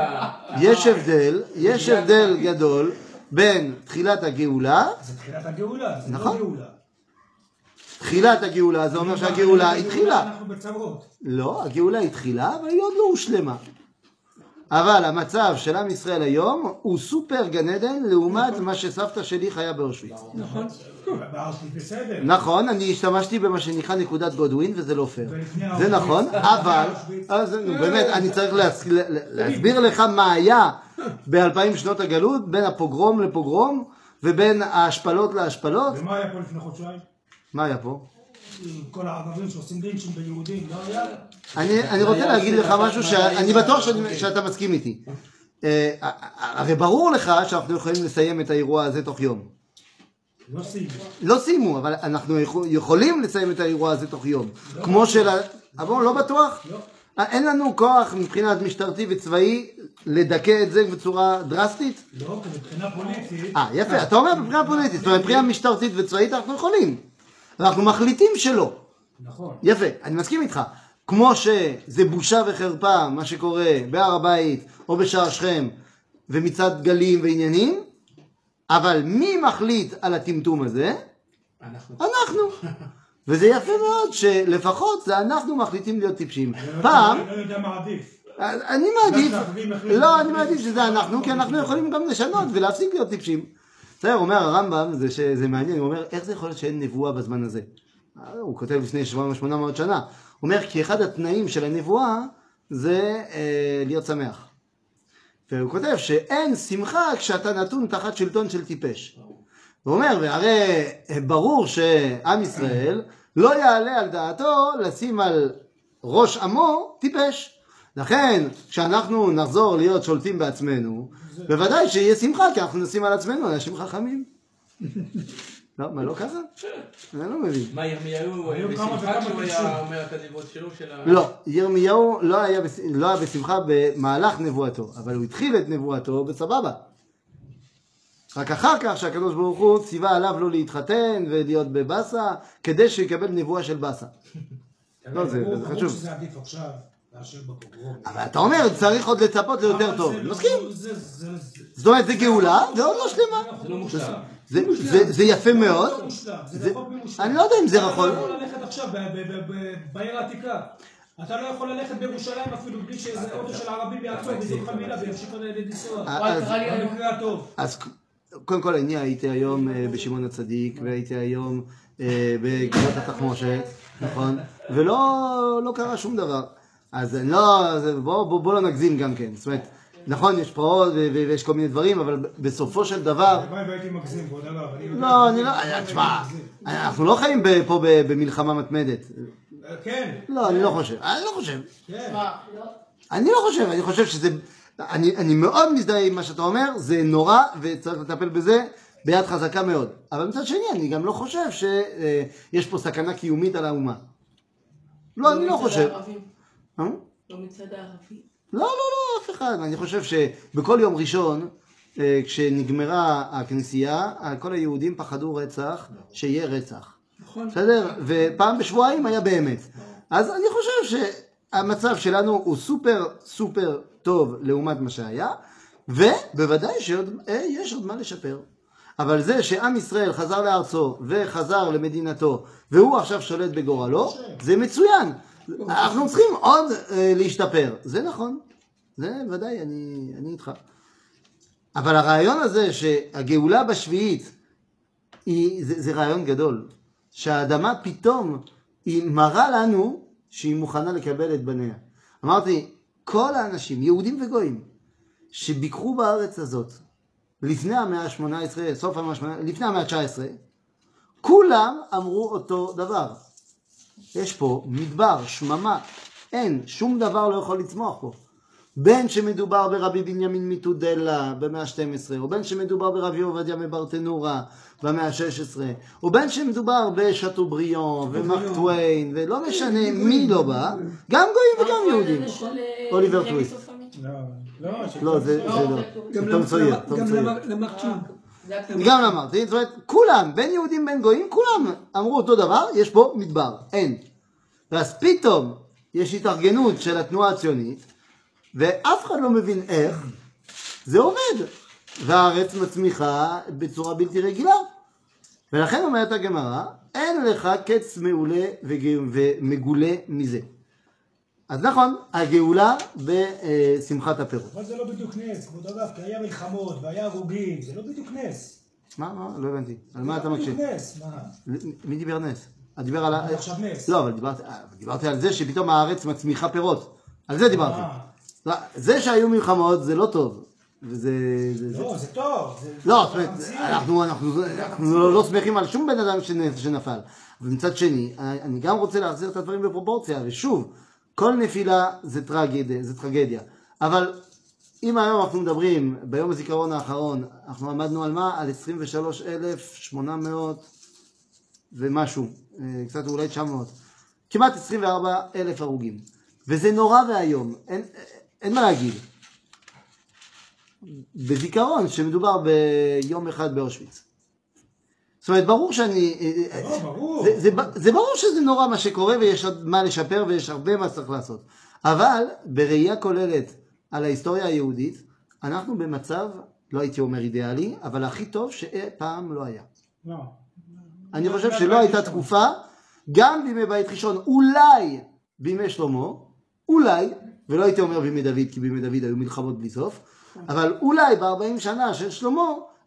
יש הבדל גדול בין תחילת הגאולה. זה תחילת הגאולה, זה נכון. לא גאולה. תחילת הגאולה, זה אומר שהגאולה התחילה. אנחנו בצרות. לא, הגאולה התחילה, אבל היא עוד לא הושלמה. אבל המצב של עם ישראל היום הוא סופר גן עדן לעומת מה שסבתא שלי חיה באושוויץ. נכון. באושוויץ בסדר. נכון, אני השתמשתי במה שנקרא נקודת גודווין וזה לא פייר. זה נכון, אבל באמת אני צריך להסביר לך מה היה ב-2000 שנות הגלות בין הפוגרום לפוגרום ובין ההשפלות להשפלות. ומה היה פה לפני חודשיים? מה היה פה? כל הערבים שעושים לינצ'ים ביהודים, לא היה? אני רוצה להגיד לך משהו שאני בטוח שאתה מסכים איתי. הרי ברור לך שאנחנו יכולים לסיים את האירוע הזה תוך יום. לא סיימו. לא סיימו, אבל אנחנו יכולים לסיים את האירוע הזה תוך יום. כמו של... אבל לא בטוח? לא. אין לנו כוח מבחינת משטרתי וצבאי לדכא את זה בצורה דרסטית? לא, כי מבחינה פוליטית... יפה, אתה אומר מבחינה פוליטית, זאת אומרת, מבחינה משטרתית וצבאית אנחנו יכולים. אנחנו מחליטים שלא. נכון. יפה, אני מסכים איתך. כמו שזה בושה וחרפה מה שקורה בהר הבית או בשער שכם ומצד גלים ועניינים, אבל מי מחליט על הטמטום הזה? אנחנו. וזה יפה מאוד שלפחות זה אנחנו מחליטים להיות טיפשים. פעם... אני לא יודע מה עדיף. אני מעדיף שזה אנחנו, כי אנחנו יכולים גם לשנות ולהפסיק להיות טיפשים. בסדר, אומר הרמב"ם, זה מעניין, הוא אומר, איך זה יכול להיות שאין נבואה בזמן הזה? הוא כותב לפני 700-800 שנה. הוא אומר, כי אחד התנאים של הנבואה זה להיות שמח. והוא כותב שאין שמחה כשאתה נתון תחת שלטון של טיפש. הוא אומר, והרי ברור שעם ישראל לא יעלה על דעתו לשים על ראש עמו טיפש. לכן, כשאנחנו נחזור להיות שולטים בעצמנו, בוודאי שיהיה שמחה, כי אנחנו נשים על עצמנו אנשים חכמים. לא, מה, לא ככה? אני לא מבין. מה, ירמיהו בשמחה כשהוא היה אומר את הנבואות שלו? לא, ירמיהו לא היה בשמחה במהלך נבואתו, אבל הוא התחיל את נבואתו בסבבה. רק אחר כך שהקדוש ברוך הוא ציווה עליו לא להתחתן ולהיות בבאסה, כדי שיקבל נבואה של באסה. לא, זה חשוב. ברור שזה עדיף עכשיו, לאשר בפוגרום. אבל אתה אומר, צריך עוד לצפות ליותר טוב. מסכים? זאת אומרת, זה גאולה, זה עוד לא שלמה. זה לא מושלם. זה יפה מאוד. זה רחוק ממושלם. אני לא יודע אם זה אתה רחוק. לא יכול ללכת עכשיו בעיר העתיקה. אתה לא יכול ללכת בירושלים אפילו בלי שאיזה אוטו של ערבים יעצור ויזרוק לך מילה וימשיך לנסוע. במקרה הטוב. אז קודם כל אני הייתי היום בשמעון הצדיק והייתי היום בגבעת התחמושת, נכון? ולא קרה שום דבר. אז בוא לא נגזים גם כן. זאת אומרת, נכון, יש פרעות ויש כל מיני דברים, אבל בסופו של דבר... הלוואי והייתי מגזים, ועוד עליו. לא, אני לא... תשמע, אנחנו לא חיים פה במלחמה מתמדת. כן. לא, אני לא חושב. אני לא חושב. כן. אני לא חושב, אני חושב שזה... אני מאוד מזדהה עם מה שאתה אומר, זה נורא וצריך לטפל בזה ביד חזקה מאוד. אבל מצד שני, אני גם לא חושב שיש פה סכנה קיומית על האומה. לא, אני לא חושב. לא מצד הערבים. לא, אף אחד. אני חושב שבכל יום ראשון, כשנגמרה הכנסייה, כל היהודים פחדו רצח, שיהיה רצח. בסדר? ופעם בשבועיים היה באמת. אז אני חושב שהמצב שלנו הוא סופר סופר טוב לעומת מה שהיה, ובוודאי שיש עוד מה לשפר. אבל זה שעם ישראל חזר לארצו וחזר למדינתו, והוא עכשיו שולט בגורלו, זה מצוין. אנחנו צריכים עוד להשתפר. זה נכון. זה ודאי, אני איתך. אבל הרעיון הזה שהגאולה בשביעית, זה רעיון גדול. שהאדמה פתאום היא מראה לנו שהיא מוכנה לקבל את בניה. אמרתי, כל האנשים, יהודים וגויים, שביקרו בארץ הזאת, לפני המאה ה-18, סוף המאה ה-18, לפני המאה ה-19, כולם אמרו אותו דבר. יש פה מדבר, שממה, אין, שום דבר לא יכול לצמוח פה. בין שמדובר ברבי בנימין מתודלה במאה ה-12, או בין שמדובר ברבי עובדיה מברטנורה במאה ה-16, או בין שמדובר בשטובריון ומרק טוויין, ולא משנה מי לא בא, גם גויים וגם יהודים. אוליבר טוויסט. לא, זה לא. תום סויר. גם למרצ'ון. גם אמרתי, זאת אומרת, כולם, בין יהודים בין גויים, כולם אמרו אותו דבר, יש פה מדבר, אין. ואז פתאום יש התארגנות של התנועה הציונית, ואף אחד לא מבין איך זה עובד, והארץ מצמיחה בצורה בלתי רגילה. ולכן אומרת הגמרא, אין לך קץ מעולה ומגולה מזה. אז נכון, הגאולה בשמחת הפירות. אבל זה לא בדיוק נס, כבוד הרב, כי היה מלחמות והיה הרוגים, זה לא בדיוק נס. מה? לא הבנתי. על מה אתה מקשיב? זה לא בדיוק נס, מה? מי דיבר נס? דיבר על... עכשיו נס. לא, אבל דיברתי על זה שפתאום הארץ מצמיחה פירות. על זה דיברתי. זה שהיו מלחמות זה לא טוב. וזה... לא, זה טוב. לא, זאת אומרת, אנחנו לא שמחים על שום בן אדם שנפל. ומצד שני, אני גם רוצה להחזיר את הדברים בפרופורציה, ושוב, כל נפילה זה טרגדיה. אבל אם היום אנחנו מדברים, ביום הזיכרון האחרון, אנחנו עמדנו על מה? על 23,800 ומשהו, קצת אולי 900, כמעט 24,000 הרוגים. וזה נורא והיום, אין מה להגיד. בזיכרון שמדובר ביום אחד באושוויץ. זאת אומרת, ברור שאני... ברור. זה ברור שזה נורא מה שקורה ויש עוד מה לשפר ויש הרבה מה צריך לעשות. אבל בראייה כוללת על ההיסטוריה היהודית, אנחנו במצב, לא הייתי אומר אידיאלי, אבל הכי טוב שפעם לא היה. לא. אני חושב שלא הייתה תקופה, גם בימי בית ראשון, אולי בימי שלמה, אולי, ולא הייתי אומר בימי דוד, כי בימי דוד היו מלחמות בלי סוף, אבל אולי ב-40 שנה של שלמה,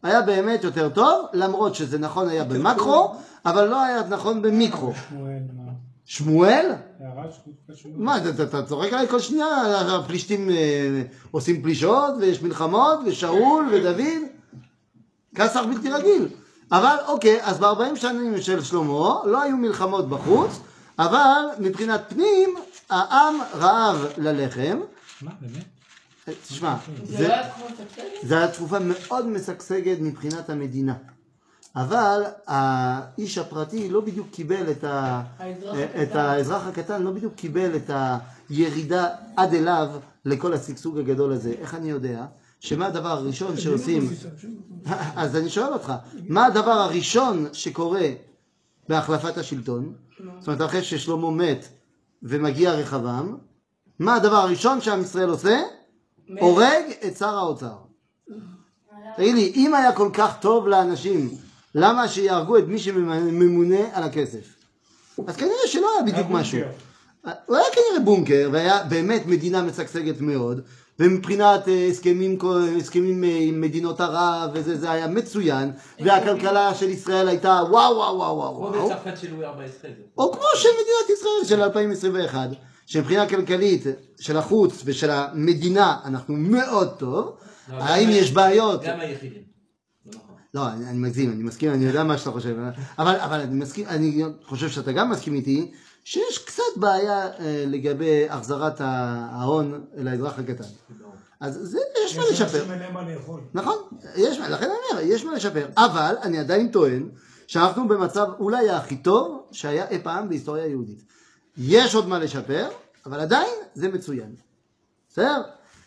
היה באמת יותר טוב, למרות שזה נכון היה במקרו, אבל לא היה נכון במיקרו. שמואל? מה, אתה צוחק עליי כל שנייה, הפלישתים עושים פלישות, ויש מלחמות, ושאול, ודוד, כסח בלתי רגיל. אבל אוקיי, אז ב-40 שנים של שלמה, לא היו מלחמות בחוץ, אבל מבחינת פנים, העם רעב ללחם. מה, באמת? תשמע, זה לא היה תקופה משגשגת? זה היה תקופה מאוד משגשגת מבחינת המדינה. אבל האיש הפרטי לא בדיוק קיבל את האזרח הקטן, לא בדיוק קיבל את הירידה עד אליו לכל השגשוג הגדול הזה. איך אני יודע? שמה הדבר הראשון שעושים? אז אני שואל אותך, מה הדבר הראשון שקורה בהחלפת השלטון? זאת אומרת, אחרי ששלמה מת ומגיע רחבעם, מה הדבר הראשון שעם ישראל עושה? הורג את שר האוצר. תגיד לי, אם היה כל כך טוב לאנשים, למה שיהרגו את מי שממונה על הכסף? אז כנראה שלא היה בדיוק משהו. הוא היה כנראה בונקר, והיה באמת מדינה משגשגת מאוד, ומבחינת הסכמים עם מדינות ערב, וזה היה מצוין, והכלכלה של ישראל הייתה וואו וואו וואו וואו. כמו בצרפת של לואי 14. או כמו של מדינת ישראל של 2021, שמבחינה כלכלית של החוץ ושל המדינה אנחנו מאוד טוב. האם יש בעיות? גם היחידים. לא, אני מגזים, אני מסכים, אני יודע מה שאתה חושב, אבל אני מסכים, אני חושב שאתה גם מסכים איתי, שיש קצת בעיה לגבי החזרת ההון לאזרח הקטן. אז יש מה לשפר. נכון, לכן אני אומר, יש מה לשפר, אבל אני עדיין טוען שאנחנו במצב אולי הכי טוב שהיה אי פעם בהיסטוריה היהודית. יש עוד מה לשפר, אבל עדיין זה מצוין. בסדר?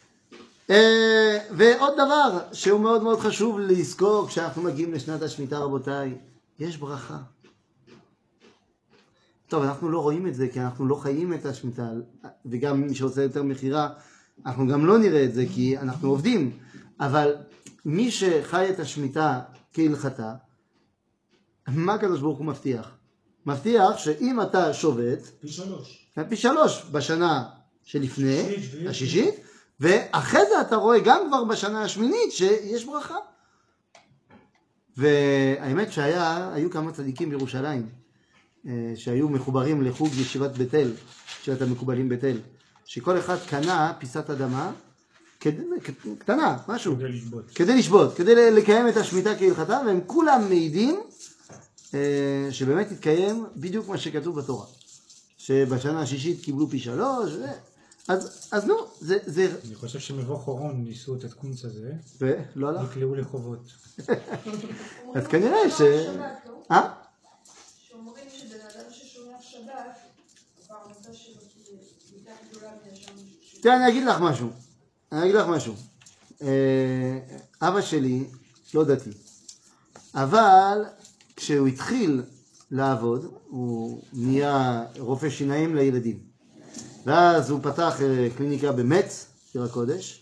ועוד דבר שהוא מאוד מאוד חשוב לזכור כשאנחנו מגיעים לשנת השמיטה, רבותיי, יש ברכה. טוב, אנחנו לא רואים את זה כי אנחנו לא חיים את השמיטה, וגם מי שעושה יותר מחירה, אנחנו גם לא נראה את זה כי אנחנו עובדים, אבל מי שחי את השמיטה כהלכתה, מה הקדוש ברוך הוא מבטיח? מבטיח שאם אתה שובת, פי 3 בשנה שלפני, השישית, ואחרי זה אתה רואה גם כבר בשנה השמינית שיש ברכה. והאמת שהיו כמה צדיקים בירושלים, שהיו מחוברים לחוג ישיבת בית-אל, ישיבת המקובלים בית-אל, שכל אחד קנה פיסת אדמה, קטנה, משהו, כדי לשבות, כדי לקיים את השמיטה כהלכתה, והם כולם מעידים שבאמת התקיים בדיוק מה שכתוב בתורה, שבשנה השישית קיבלו פי 3, אז נו, זה... אני חושב שמבוא חורון ניסו את הקונץ הזה, ולא הלך. נקלעו לחובות. אז כנראה ש... שאומרים שבן אדם ששומר שבת, הפרנסה שלו יותר גדולה מהשם. תראה, אני אגיד לך משהו. אבא שלי לא דתי, אבל כשהוא התחיל לעבוד, הוא נהיה רופא שיניים לילדים. ואז הוא פתח קליניקה במץ, עיר הקודש,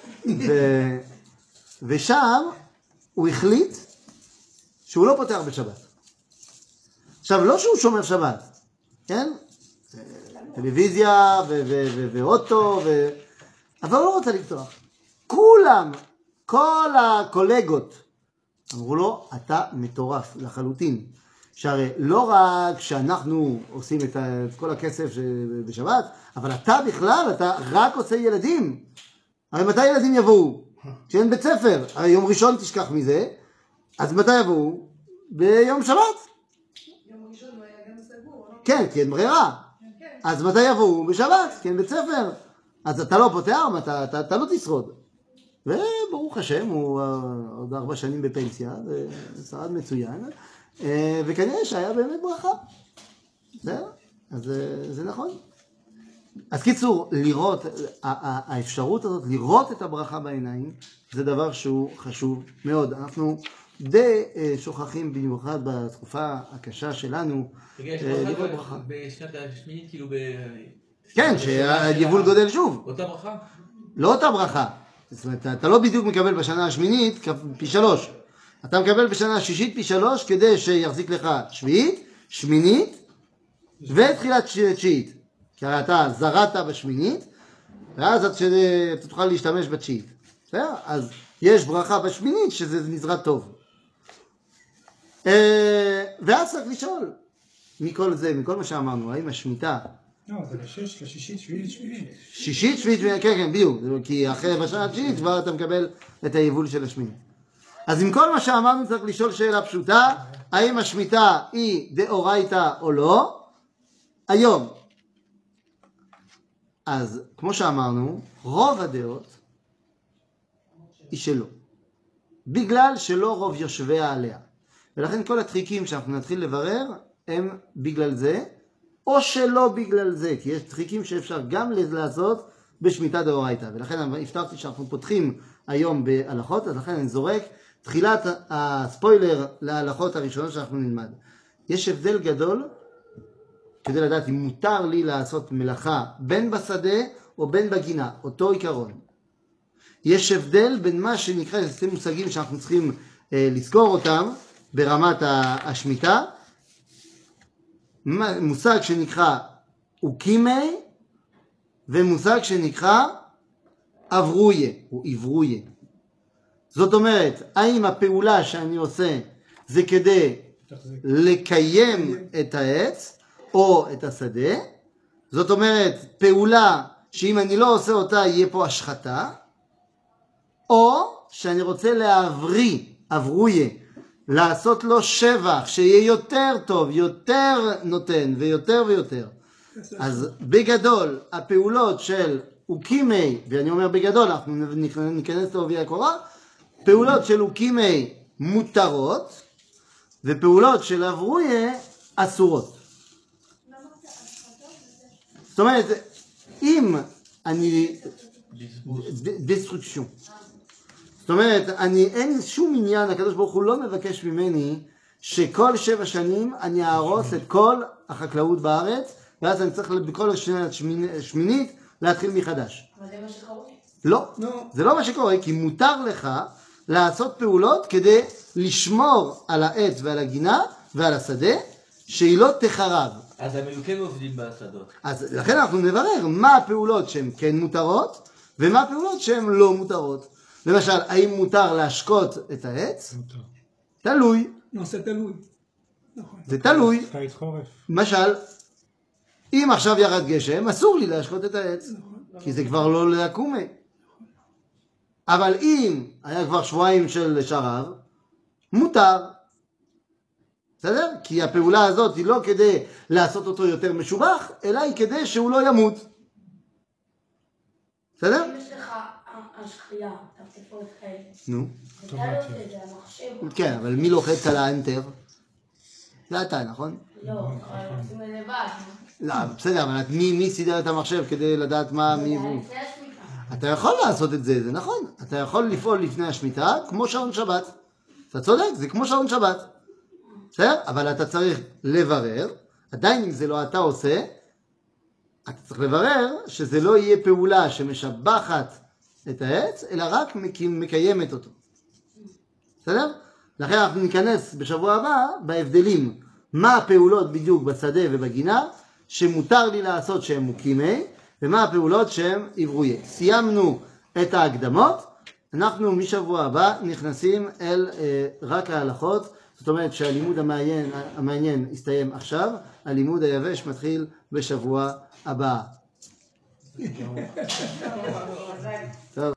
ושם הוא החליט שהוא לא פותח בשבת. עכשיו, לא שהוא שומר שבת, כן? טלוויזיה ואוטו, אבל הוא לא רוצה לפתוח. כולם, כל הקולגות, אמרו לו, אתה מטורף לחלוטין. שהרי לא רק שאנחנו עושים את כל הכסף בשבת, אבל אתה בכלל, אתה רק עושה ילדים. הרי מתי ילדים יבואו? כשאין בית ספר. הרי יום ראשון תשכח מזה, אז מתי יבואו? ביום שבת. יום ראשון הוא היה גם סגור, לא? כן, כי אין ברירה. אז מתי יבואו? בשבת, כי אין בית ספר. אז אתה לא פותח, אתה לא תשרוד. וברוך השם, הוא עוד 4 שנים בפנסיה, ושרד מצוין. וכנראה שהיה באמת ברכה. זהו, אז זה נכון. אז קיצור, לראות, האפשרות הזאת, לראות את הברכה בעיניים, זה דבר שהוא חשוב מאוד. אנחנו די שוכחים במיוחד בתקופה הקשה שלנו, לראות ברכה. בשנת השמינית, כאילו כן, שהיבול גודל שוב. אותה ברכה? לא אותה ברכה. זאת אומרת, אתה לא בדיוק מקבל בשנה השמינית פי 3. אתה מקבל בשנה השישית פי 3 כדי שיחזיק לך שביעית, שמינית ותחילת תשיעית. כי אתה זרעת בשמינית, ואז אתה תוכל להשתמש בתשיעית. אז יש ברכה בשמינית שזה נזרע טוב. ואז צריך לשאול, מכל זה, מכל מה שאמרנו, האם השמיטה... לא, זה לשש, לשישית, שביעית, שמינית. שישית, שביעית, כן, כן, בדיוק, כי אחרי בשנה התשיעית כבר אתה מקבל את היבול של השמינית. אז עם כל מה שאמרנו צריך לשאול שאלה פשוטה, האם השמיטה היא דאורייתא או לא? היום. אז כמו שאמרנו, רוב הדעות היא שלא. בגלל שלא רוב יושביה עליה. ולכן כל הטריקים שאנחנו נתחיל לברר הם בגלל זה, או שלא בגלל זה, כי יש טריקים שאפשר גם לעשות בשמיטה דאורייתא. ולכן הבטחתי שאנחנו פותחים היום בהלכות, אז לכן אני זורק תחילת הספוילר להלכות הראשונות שאנחנו נלמד. יש הבדל גדול כדי לדעת אם מותר לי לעשות מלאכה בין בשדה או בין בגינה, אותו עיקרון. יש הבדל בין מה שנקרא, זה שתי מושגים שאנחנו צריכים לזכור אותם ברמת השמיטה, מושג שנקרא אוקימי ומושג שנקרא אברויה או עברויה. זאת אומרת, האם הפעולה שאני עושה זה כדי לקיים את העץ או את השדה, זאת אומרת פעולה שאם אני לא עושה אותה יהיה פה השחתה, או שאני רוצה להבריא, אברויה, לעשות לו שבח שיהיה יותר טוב, יותר נותן ויותר ויותר. אז בגדול הפעולות של אוקימי, ואני אומר בגדול, אנחנו ניכנס לעובי הקורה, פעולות של אוקימי מותרות ופעולות של אברויה אסורות. זאת אומרת, אם אני... דסטרוקשן. זאת אומרת, אין שום עניין, הקדוש ברוך הוא לא מבקש ממני שכל 7 שנים אני אהרוס את כל החקלאות בארץ, ואז אני צריך בכל השנה השמינית להתחיל מחדש. אבל זה מה שקורה. לא, זה לא מה שקורה, כי מותר לך לעשות פעולות כדי לשמור על העץ ועל הגינה ועל השדה, שהיא לא תחרב. אז הם כן עובדים בשדות. אז לכן אנחנו נברר מה הפעולות שהן כן מותרות, ומה הפעולות שהן לא מותרות. למשל, האם מותר להשקות את העץ? מותר. תלוי. לא, זה תלוי. נכון. זה תלוי. קיץ חורף. למשל, אם עכשיו ירד גשם, אסור לי להשקות את העץ. כי זה כבר לא להקומי. אבל אם היה כבר שבועיים של שרב, מותר. בסדר? כי הפעולה הזאת היא לא כדי לעשות אותו יותר משובח, אלא היא כדי שהוא לא ימות. בסדר? אם יש לך השחייה, אתה תפור את העץ. נו. אתה לא עושה את זה, המחשב. כן, אבל מי לוחץ על האנטר? זה אתה, נכון? לא, אבל עושים את זה לבד. לא, בסדר, אבל מי סידר את המחשב כדי לדעת מה מי הוא? זה השמיטה. אתה יכול לעשות את זה, זה נכון. אתה יכול לפעול לפני השמיטה כמו שעון שבת. אתה צודק, זה כמו שעון שבת. בסדר? אבל אתה צריך לברר, עדיין אם זה לא אתה עושה, אתה צריך לברר שזה לא יהיה פעולה שמשבחת את העץ, אלא רק מקיימת אותו. בסדר? לכן אנחנו ניכנס בשבוע הבא בהבדלים, מה הפעולות בדיוק בשדה ובגינה, שמותר לי לעשות שהם מוקימי, ומה הפעולות שהם עברויה. סיימנו את ההקדמות, אנחנו משבוע הבא נכנסים אל רק ההלכות, זאת אומרת שהלימוד המעניין הסתיים עכשיו, הלימוד היבש מתחיל בשבוע הבא. טוב.